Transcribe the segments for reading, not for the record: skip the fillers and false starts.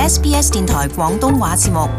SBS 電台廣東話節目。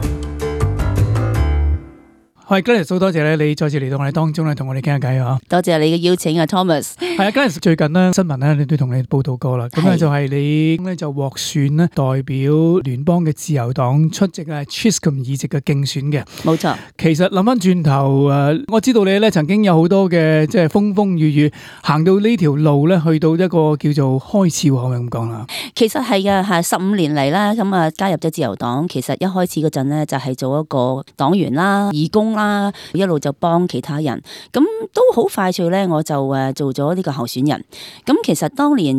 係 Gladys， 好多謝咧，你再次嚟到我哋當中咧，同我哋傾下偈啊！ 多謝你嘅邀請啊 ，Thomas。 係啊 ，Gladys 最近咧新聞咧，你都同你報道過啦。咁咧就係你咧就獲選咧代表聯邦嘅自由黨出席啊 Chisholm 議席嘅競選嘅。 冇錯。 其實諗翻轉頭我知道你咧曾經有好多嘅即係風風雨雨，行到呢條路咧，去到一個叫做開始，可唔可以咁講啦？ 其實係嘅，係15年嚟啦，咁啊加入咗自由黨。其實一開始嗰陣咧，就係做一個黨員啦、義工啦，一路就幫其他人。咁都好快脆咧，我就做咗呢個候選人。咁其實當年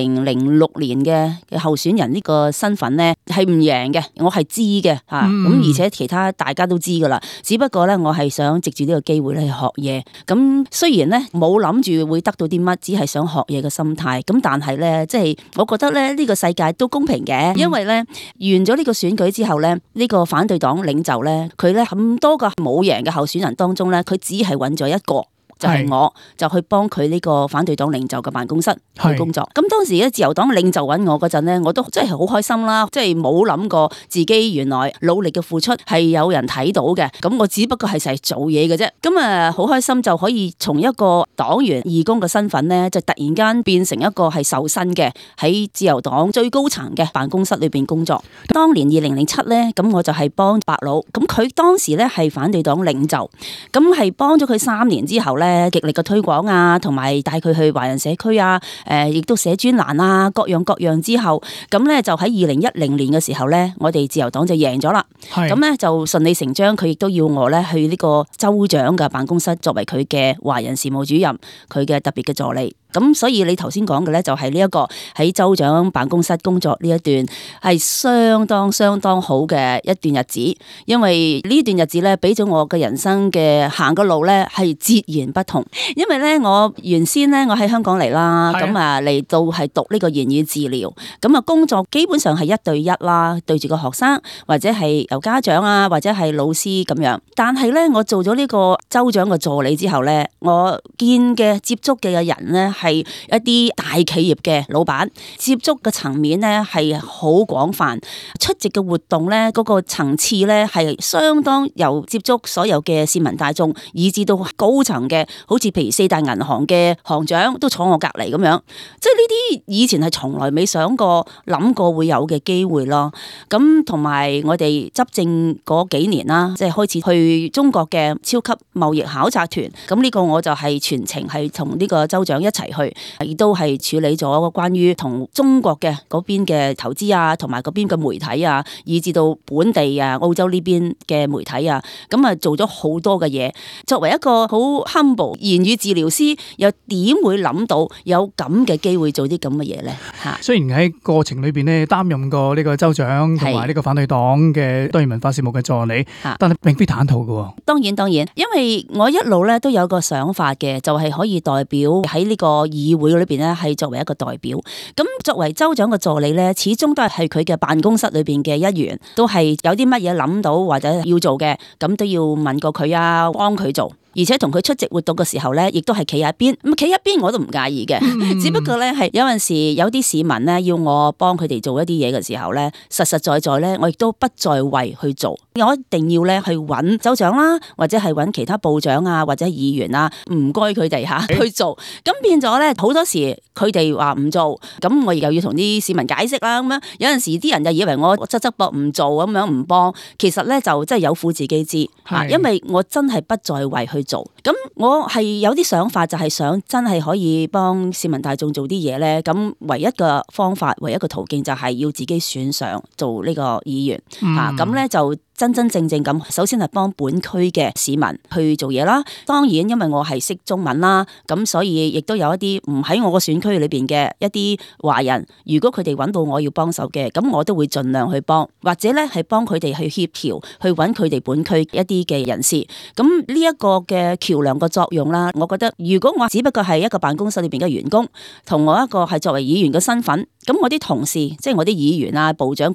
2006年嘅候選人呢個身份咧係唔贏嘅，我係知嘅嚇。咁而且其他大家都知噶啦，只不過咧我係想藉住呢個機會咧去學嘢。咁雖然咧冇諗住會得到啲乜，只係想學嘢嘅心態。咁但係咧，即係我覺得咧呢個世界都公平嘅，因為咧完咗呢個選舉之後咧，呢個反對黨領袖咧，佢咧咁多個冇贏嘅候選人當中咧，佢只係揾咗一個。就係我，就去幫佢呢個反對黨領袖嘅辦公室去工作。咁當時咧，自由黨領袖揾我嗰陣咧，我都真係好開心啦，即係冇諗過自己原來努力嘅付出係有人睇到嘅。咁我只不過係成日做嘢嘅啫。咁啊，好開心就可以從一個黨員義工嘅身份咧，就突然間變成一個係受薪嘅喺自由黨最高層嘅辦公室裏邊工作。當年2007咧，咁我就係幫白佬。咁佢當時咧係反對黨領袖，咁係幫咗佢3年之後咧。極力嘅推廣啊，同埋帶佢去華人社區啊，亦都寫專欄啊，各樣之後，咁咧就喺2010年嘅時候咧，我哋自由黨就贏咗啦。咁咧就順理成章，佢亦都要我咧去呢個州長嘅辦公室作為佢嘅華人事務主任，佢嘅特別嘅助理。咁所以你頭先講嘅咧就係呢一個喺州長辦公室工作呢一段係相當好嘅一段日子，因為呢段日子咧俾咗我嘅人生嘅行嘅路咧係截然不同。因為咧我原先咧我喺香港嚟啦，咁啊嚟到係讀呢個言語治療，咁啊工作基本上係1對1啦，對住個學生或者係由家長啊或者係老師咁樣。但係咧我做咗呢個州長嘅助理之後咧，我見嘅接觸嘅人咧係一啲大企業嘅老闆，接觸嘅層面咧係好廣泛，出席嘅活動咧嗰個層次咧係相當由接觸所有嘅市民大眾，以至到高層嘅，好似譬如4大銀行嘅行長都坐我隔離咁樣，即係呢啲以前係從來未想過諗過會有嘅機會咯。咁同埋我哋執政嗰幾年啦，即係開始去中國嘅超級貿易考察團，咁呢個我就係全程係同呢個州長一齊去，亦都係處理咗關於同中國嘅嗰邊嘅投資啊，同埋嗰邊嘅媒體啊，以至到本地啊澳洲呢邊嘅媒體啊，咁啊做咗好多嘅嘢。作為一個好 humble 言語治療師，又點會諗到有咁嘅機會做啲咁嘅嘢咧？嚇！ 雖然喺過程裏邊咧擔任過呢個州長同埋呢個反對黨嘅多元文化事務嘅助理，但係並非坦途嘅。當然，因為我一路咧都有個想法嘅，就係可以代表喺呢個議會裏邊咧，係作為一個代表。咁作為州長嘅助理咧，始終都係佢嘅辦公室裏邊嘅一員，都係有啲乜嘢諗到或者要做嘅，咁都要問過佢啊，幫佢做。而且同佢出席活動嘅時候咧，亦都係企喺邊，咁企一邊我都唔介意嘅。只不過咧係有陣時有啲市民咧要我幫佢哋做一啲嘢嘅時候咧，實在咧我亦都不在為去做，我一定要咧去揾州長啦，或者係揾其他部長啊，或者議員啊，唔該佢哋去做。咁變咗咧好多時佢哋話唔做，咁我又要同啲市民解釋啦。咁樣有陣時啲人就以為我側膊唔做咁樣唔幫，其實咧就真係有苦自己知，因為我真係不在為去做。咁我係有啲想法，就係想真係可以幫市民大眾做啲嘢咧。咁唯一嘅方法，唯一嘅途徑就係要自己選上做呢個議員。咁咧就真正咁，首先係幫本區嘅市民去做嘢啦。當然，因為我係識中文啦，咁所以亦都有一啲唔喺我個選區裏邊嘅一啲華人，如果佢哋揾到我要幫手嘅，咁我都會盡量去幫，或者咧係幫佢哋去協調，去揾佢哋本區一啲嘅人士。咁呢一個嘅橋梁嘅作用啦，我覺得如果我只不過係一個辦公室裏邊嘅員工，同我一個係作為議員嘅身份，咁我啲同事即係我啲議員啊、部長佢哋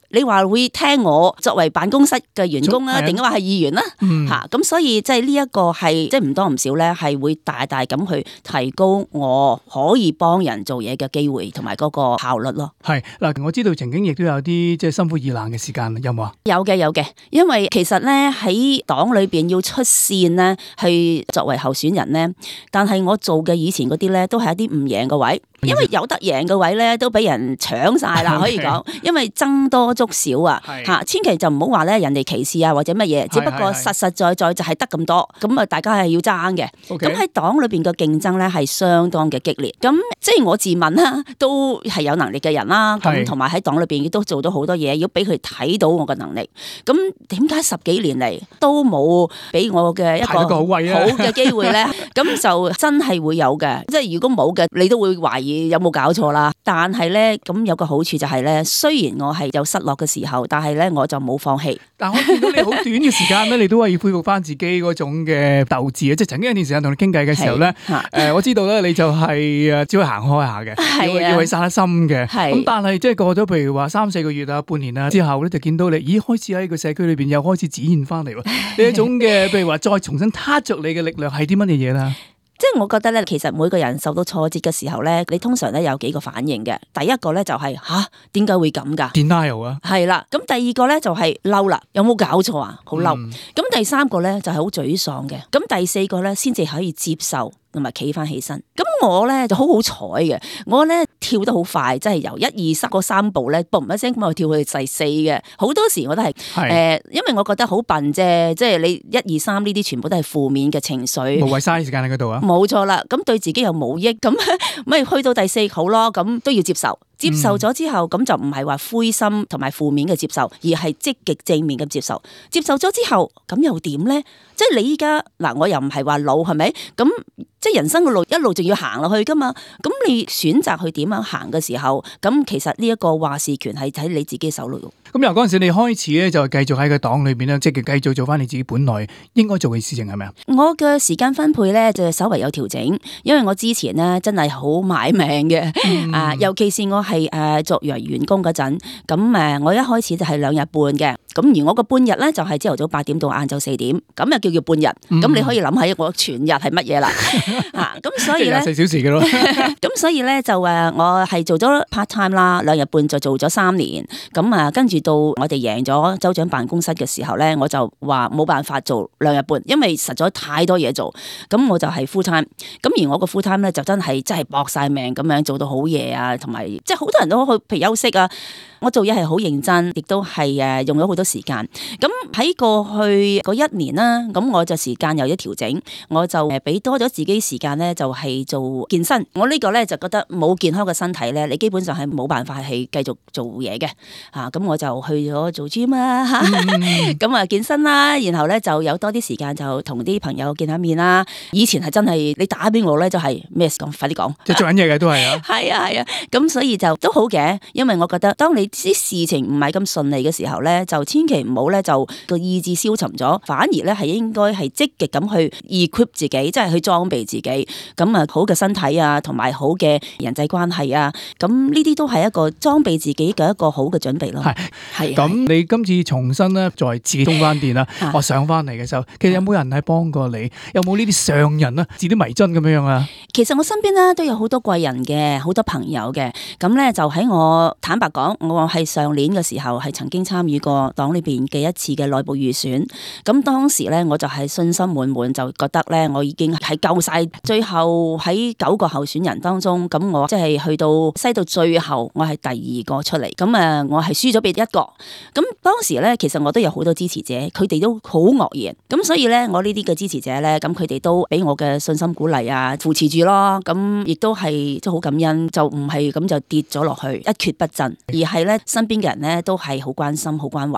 你話會聽我作為辦公室嘅員工啊，定話係議員啦？咁所以即係呢一個係即係唔多唔少咧，係會大大咁去提高我可以幫人做嘢嘅機會同埋嗰個效率咯。 係嗱，我知道曾經亦都有啲即係心灰意冷嘅時間，有冇啊？ 有嘅，因為其實咧喺黨裏邊要出線咧，去作為候選人咧，但係我做嘅以前嗰啲咧，都係一啲唔贏嘅位。因為有得贏嘅位咧，都俾人搶晒啦，可以講，因為僧多粥少啊，千祈就唔好話咧人哋歧視啊或者乜嘢，只不過實實在在就係得咁多，咁啊大家係要爭嘅。咁喺黨裏邊嘅競爭咧係相當嘅激烈，咁即係我自問啦，都係有能力嘅人啦，咁同埋喺黨裏邊亦都做到好多嘢，要俾佢睇到我嘅能力。咁點解10幾年嚟都冇俾我嘅一個好嘅機會咧？咁就真係會有嘅，即係如果冇嘅，你都會懷疑。有冇搞錯啦？但係咧，咁有個好處就係咧，雖然我係有失落嘅時候，但係咧我就冇放棄。但我見到你好短嘅時間咧，你都係要恢復翻自己嗰種嘅鬥志啊！即係曾經有段時間同你傾偈嘅時候咧，我知道咧你就係只可以行開下嘅，要去散下心嘅。咁但係即係過咗譬如話3-4個月啊、半年啊之後咧，就見到你，咦開始喺個社區裏邊又開始展現翻嚟喎。呢一種嘅譬如話再重新撻着你嘅力量係啲乜嘢嘢啦？ 即係我覺得咧，其實每個人受到挫折嘅時候咧，你通常咧有幾個反應嘅。第一個咧就係點解會咁㗎 ？Denial 啊， 係啦。咁第二個咧就係嬲啦，有冇搞錯啊？好嬲。咁第三個咧就係好沮喪嘅。咁第四個咧先至可以接受同埋企翻起身。咁我咧就好好彩嘅，我咧跳得好快，即係由1、2、3嗰3步咧，嘣一聲咁我跳去第4嘅。好多時我都係因為我覺得好笨啫，即係你1、2、3呢啲全部都係負面嘅情緒， 無謂嘥時間喺嗰度啊。 冇錯啦，咁對自己又冇益，咁咪去到第4好咯，咁都要接受。接受咗之後，咁就唔係話灰心同埋負面嘅接受，而係積極正面嘅接受。接受咗之後，咁又點咧？即係你依家嗱，我又唔係話老，係咪？咁即係人生嘅路一路仲要行落去噶嘛？咁你選擇去點樣行嘅時候，咁其實呢一個話事權係喺你自己手裏。 咁由嗰陣時你開始咧，就繼續喺個黨裏邊咧，積極繼續做翻你自己本來應該做嘅事情，係咪啊？ 我嘅時間分配咧就稍為有調整，因為我之前咧真係好買命嘅，尤其是我係作為員工嗰陣，咁我一開始就係2日半嘅，咁而我個半日咧就係朝頭早8點到晏晝4點，咁就叫半日。咁你可以諗下我全日係乜嘢啦？咁所以咧 24小時嘅咯。 咁所以咧就我係做咗 part time 啦，2日半就做咗3年，咁跟住到我哋贏咗州長辦公室嘅時候咧，我就話冇辦法做2日半，因為實在太多嘢做，咁我就係 full time。咁而我個 full time 咧就真係搏晒命咁樣做到好夜啊，同埋即係好多人都去譬如休息啊。我做嘢係好認真，亦都係用咗好多時間。咁喺過去嗰1年啦，咁我就時間有啲調整，我就俾多咗自己時間咧，就係做健身。我呢個咧就覺得冇健康嘅身體咧，你基本上係冇辦法係繼續做嘢嘅。咁我就去咗做 gym 啦，咁健身啦，然後咧就有多啲時間就同啲朋友見下面啦。以前係真係你打俾我咧，就係咩事講，快啲講。 即係做緊嘢嘅都係啊。 係啊，咁所以就都好嘅，因為我覺得當你啲事情唔係咁順利嘅時候咧，就千祈唔好咧就個意志消沉咗，反而咧係應該係積極咁去 equip 自己，即係去裝備自己。咁好嘅身體啊，同埋好嘅人際關係啊，咁呢啲都係一個裝備自己嘅一個好嘅準備咯。係。咁你今次重新咧再自己充翻電啦，我上翻嚟嘅時候，其實有冇人係幫過你？有冇呢啲上人啊，似啲迷津咁樣啊？ 其實我身邊咧都有好多貴人嘅，好多朋友嘅。咁咧就喺我坦白講，我係上年嘅時候係曾經參與過黨裏邊嘅一次嘅內部預選。咁當時咧我就係信心滿滿，就覺得咧我已經係夠晒。最後喺9個候選人當中，咁我即係去到篩到最後，我係第2個出嚟。咁我係輸咗俾1個。咁當時咧其實我都有好多支持者，佢哋都好愕然。咁所以咧我呢啲嘅支持者咧，咁佢哋都俾我嘅信心鼓勵啊，扶持住咯。咁亦都係即係好感恩，就唔係咁就跌咗落去一蹶不振，而係咧身邊嘅人咧都係好關心、好關懷。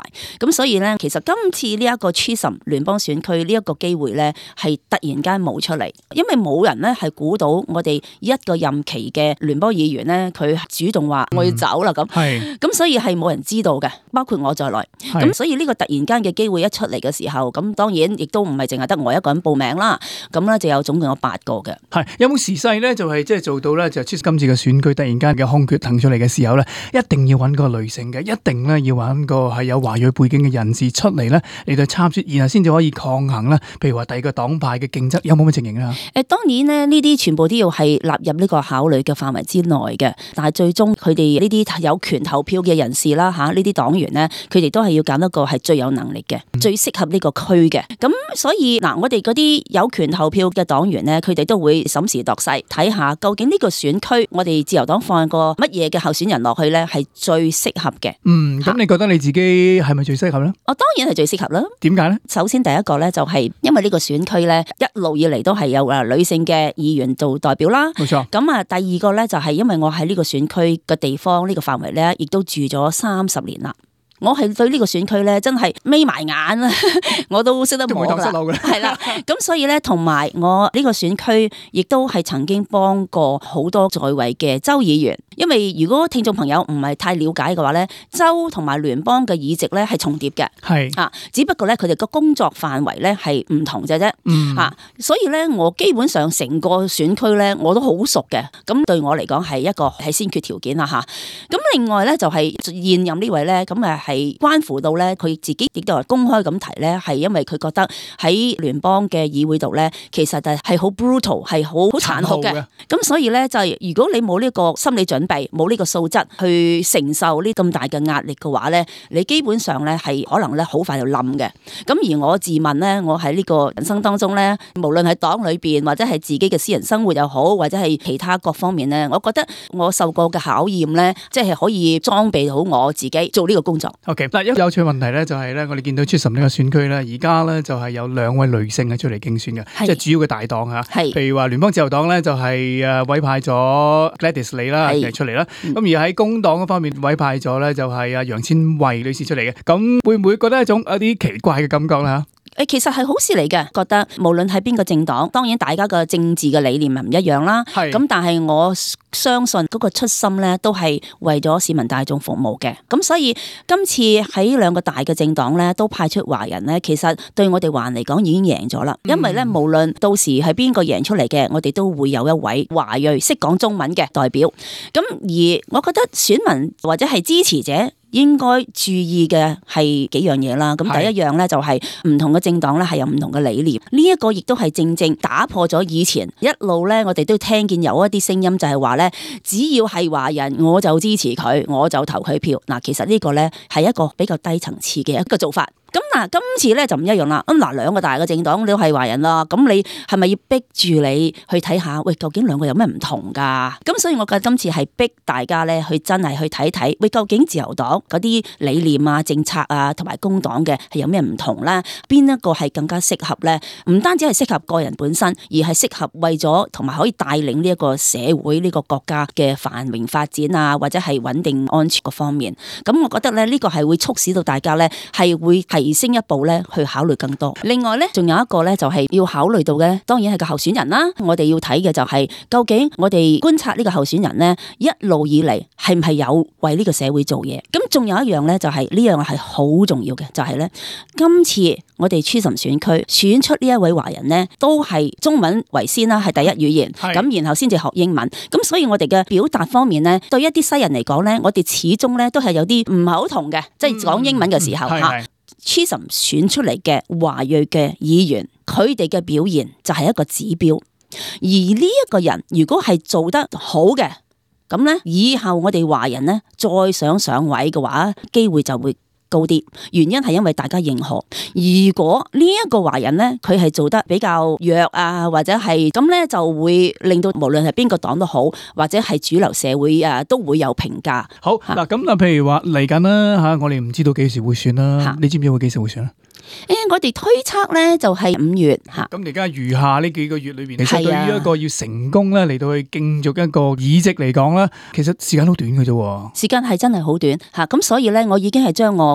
咁所以咧，其實今次呢一個 Chisholm 聯邦選區呢一個機會咧，係突然間冒出嚟，因為冇人咧係估到我哋一個任期嘅聯邦議員咧，佢主動話我要走啦咁。咁所以係冇人知道嘅，包括我在內。咁所以呢個突然間嘅機會一出嚟嘅時候，咁當然亦都唔係淨係得我一個人報名啦。咁咧就有總共有8個嘅。 係有冇時勢咧？就係即係做到咧，就今次嘅選舉突然間嘅空缺騰出嚟嘅時候咧，一定要揾個女性嘅，一定咧要揾個係有華裔背景嘅人士出嚟咧嚟到參選，然後先至可以抗衡啦。譬如話第二個黨派嘅競爭，有冇乜情形啊？ 當然咧，呢啲全部都要係納入呢個考慮嘅範圍之內嘅。但係最終佢哋呢啲有權投票嘅人士啦，呢啲黨員咧，佢哋都係要揀一個係最有能力嘅、最適合呢個區嘅。咁所以嗱，我哋嗰啲有權投票嘅黨員咧，佢哋都會審時度勢，睇下究竟呢個選區我哋自由黨放個乜嘢嘅候選人落去咧，係最適合嘅。 咁你覺得你自己係咪最適合咧？ 我當然係最適合啦。點解咧？首先第一個咧就係因為呢個選區咧一路以嚟都係有女性嘅議員做代表啦。 冇錯。 咁啊，第二個咧就係因為我喺呢個選區嘅地方呢個範圍咧，亦都住咗30年啦。我係對呢個選區咧，真係眯埋眼啦，我都識得摸噶啦，係啦。咁所以咧，同埋我呢個選區亦都係曾經幫過好多在位嘅州議員。因為如果聽眾朋友唔係太了解嘅話咧，州同埋聯邦嘅議席咧係重疊嘅，係啊，只不過咧佢哋個工作範圍咧係唔同啫啫，所以咧我基本上成個選區咧我都好熟嘅。咁對我嚟講係一個係先決條件啦吓。咁另外咧就係現任呢位咧，咁係關乎到咧，佢自己亦都係公開咁提咧，係因為佢覺得喺聯邦嘅議會度咧，其實係好 brutal， 係好殘酷嘅。咁所以咧就係如果你冇呢個心理準備，冇呢個素質去承受呢咁大嘅壓力嘅話咧，你基本上咧係可能咧好快就冧嘅。咁而我自問咧，我喺呢個人生當中咧，無論係黨裏邊或者係自己嘅私人生活又好，或者係其他各方面咧，我覺得我受過嘅考驗咧，即係可以裝備好我自己做呢個工作。 嗱，一個有趣問題咧，就係咧，我哋見到 Chisholm 呢個選區咧，而家咧就係有2位女性出嚟競選嘅，即係主要嘅大黨嚇。譬如話聯邦自由黨咧，就係委派咗 Gladys 李啦出嚟啦。咁而喺工黨嗰方面委派咗咧，就係楊千卉女士出嚟嘅。咁會唔會覺得一啲奇怪嘅感覺咧？ 其實係好事嚟嘅，覺得無論係邊個政黨，當然大家嘅政治嘅理念係唔一樣啦。咁但係我相信嗰個初心咧，都係為咗市民大眾服務嘅。咁所以今次喺2個大嘅政黨咧，都派出華人咧，其實對我哋華人嚟講已經贏咗啦。因為咧，無論到時係邊個贏出嚟嘅，我哋都會有一位華裔識講中文嘅代表。咁而我覺得選民或者係支持者應該注意嘅係幾樣嘢啦。咁第一樣咧就係唔同嘅政黨咧係有唔同嘅理念，呢一個亦都係正正打破咗以前一路咧我哋都聽見有一啲聲音就係話咧，只要係華人我就支持佢，我就投佢票。嗱，其實呢個咧係一個比較低層次嘅一個做法。咁嗱，今次咧就唔一樣啦。咁嗱，2個大嘅政黨都係華人啦，咁你係咪要逼住你去睇下？喂，究竟2個有咩唔同㗎？咁所以我覺得今次係逼大家咧去真係去睇睇，喂，究竟自由黨嗰啲理念啊、政策啊，同埋工黨嘅係有咩唔同咧？邊一個係更加適合咧？唔單止係適合個人本身，而係適合為咗同埋可以帶領呢一個社會、呢個國家嘅繁榮發展啊，或者係穩定安全嗰方面。咁我覺得咧，呢個係會促使到大家咧係會提升一步咧，去考慮更多。另外咧，仲有一個咧，就係要考慮到嘅，當然係個候選人啦。我哋要睇嘅就係究竟我哋觀察呢個候選人咧，一路以嚟係唔係有為呢個社會做嘢？咁仲有一樣咧，就係呢樣係好重要嘅，就係咧，今次我哋 Chisholm 選區選出呢一位華人咧，都係中文為先啦，係第一語言，咁然後先至學英文。咁所以我哋嘅表達方面咧，對一啲西人嚟講咧，我哋始終咧都係有啲唔係好同嘅，即係講英文嘅時候吓。Chisholm 選出嚟嘅華裔嘅議員，佢哋嘅表現就係一個指標。而呢一個人如果係做得好嘅，咁咧以後我哋華人咧再想上位嘅話，機會就會高啲。原因係因為大家認可。如果呢一個華人咧，佢係做得比較弱啊，或者係咁咧，就會令到無論係邊個黨都好，或者係主流社會啊，都會有評價。 好嗱，咁譬如話嚟緊啦吓，我哋唔知道幾時會選啦。你知唔知會幾時會選啊？ 我哋推測咧就係5月吓。 咁而家餘下呢幾個月裏邊，其實對於一個要成功咧嚟到去競逐一個議席嚟講咧，其實時間好短嘅啫。時間係真係好短吓，咁所以咧，我已經係將我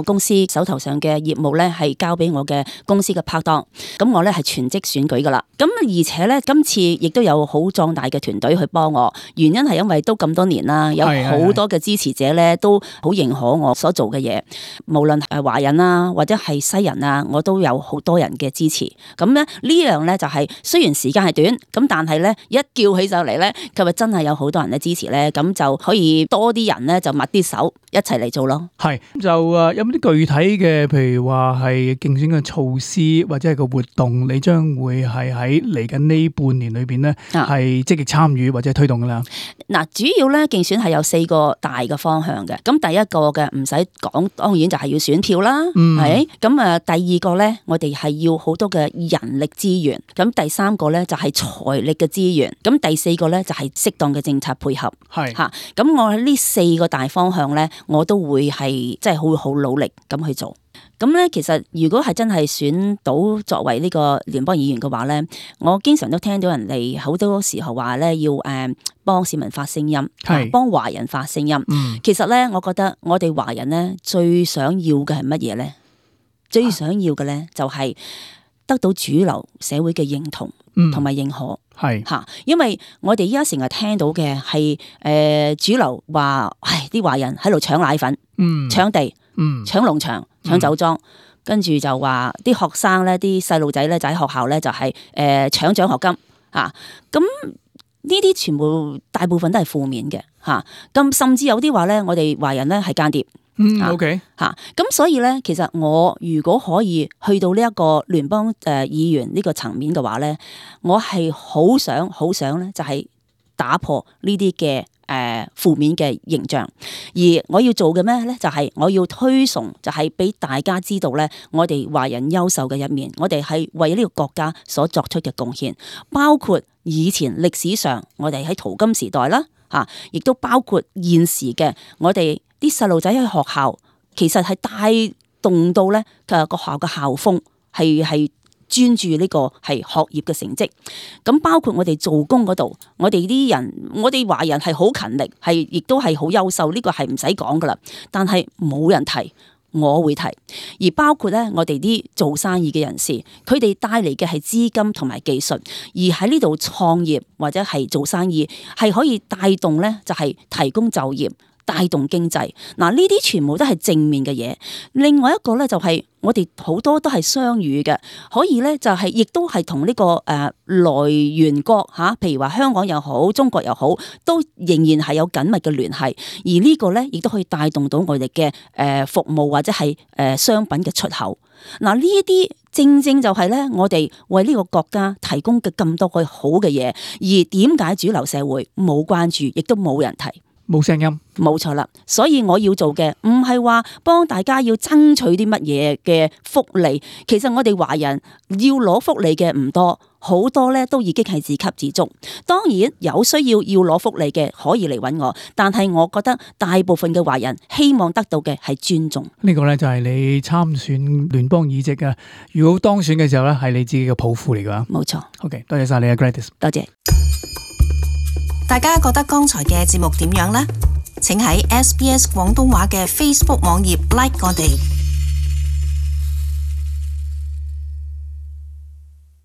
公司手頭上嘅業務咧係交俾我嘅公司嘅拍檔，咁我咧係全職選舉噶啦。咁而且咧今次亦都有好壯大嘅團隊去幫我，原因係因為都咁多年啦，有好多嘅支持者咧都好認可我所做嘅嘢，無論係華人啊或者係西人啊，我都有好多人嘅支持。咁咧呢樣咧就係雖然時間係短，咁但係咧一叫起上嚟咧，佢咪真係有好多人嘅支持咧，咁就可以多啲人咧就密啲手一齊嚟做咯。 係就有冇啲具體嘅，譬如話係競選嘅措施或者係個活動，你將會係喺嚟緊呢半年裏邊咧係積極參與或者推動噶啦？ 嗱，主要咧競選係有4個大嘅方向嘅。咁第一個嘅唔使講，當然就係要選票啦，係咁啊。第二個咧，我哋係要好多嘅人力資源。咁第三個咧就係財力嘅資源。咁第四個咧就係適當嘅政策配合。係吓，咁我喺呢4個大方向咧，我都會係即係好努力咁去做。咁咧，其實如果係真係選到作為呢個聯邦議員嘅話咧，我經常都聽到人哋好多時候話咧要幫市民發聲音，幫華人發聲音。其實咧，我覺得我哋華人咧最想要嘅係乜嘢咧？最想要嘅咧就係得到主流社會嘅認同同埋認可。係吓，因為我哋依家成日聽到嘅係主流話，啲華人喺度搶奶粉、搶地、搶農場、搶酒莊，跟住就話啲學生咧、啲細路仔咧就喺學校咧就係搶獎學金啊！咁呢啲全部大部分都係負面嘅吓，咁甚至有啲話咧，我哋華人咧係間諜。 OK 吓，咁所以咧，其實我如果可以去到呢一個聯邦議員呢個層面嘅話咧，我係好想咧，就係打破呢啲嘅負面嘅形象。而我要做嘅咩咧，就係我要推崇，就係俾大家知道咧，我哋華人優秀嘅一面，我哋係為呢個國家所作出嘅貢獻，包括以前歷史上我哋喺淘金時代啦，吓，亦都包括現時嘅我哋。啲細路仔喺學校，其實係帶動到咧個學校嘅校風係專注呢個係學業嘅成績。咁包括我哋做工嗰度，我哋啲人，我哋華人係好勤力，係亦都係好優秀，呢個係唔使講噶啦。但係冇人提，我會提。而包括咧，我哋啲做生意嘅人士，佢哋帶嚟嘅係資金同埋技術，而喺呢度創業或者係做生意，係可以帶動咧，就係提供就業。帶動經濟，嗱呢啲全部都係正面嘅嘢。另外一個咧就係我哋好多都係雙語嘅，可以咧就係亦都係同呢個來源國吓，譬如話香港又好，中國又好，都仍然係有緊密嘅聯繫。而呢個咧亦都可以帶動到我哋嘅服務或者係商品嘅出口。嗱呢一啲正正就係咧我哋為呢個國家提供嘅咁多嘅好嘅嘢，而點解主流社會冇關注，亦都冇人提？ 冇聲音， 冇錯啦。所以我要做嘅唔係話幫大家要爭取啲乜嘢嘅福利，其實我哋華人要攞福利嘅唔多，好多咧都已經係自給自足。當然有需要攞福利嘅可以嚟揾我，但係我覺得大部分嘅華人希望得到嘅係尊重。 呢個咧就係你參選聯邦議席啊！如果當選嘅時候咧，係你自己嘅抱負嚟噶。 冇錯。 OK， 多謝晒你啊 Gladys。 多謝。 大家覺得剛才嘅節目點樣呢？請喺SBS 廣東話嘅 Facebook 網頁 like 我哋。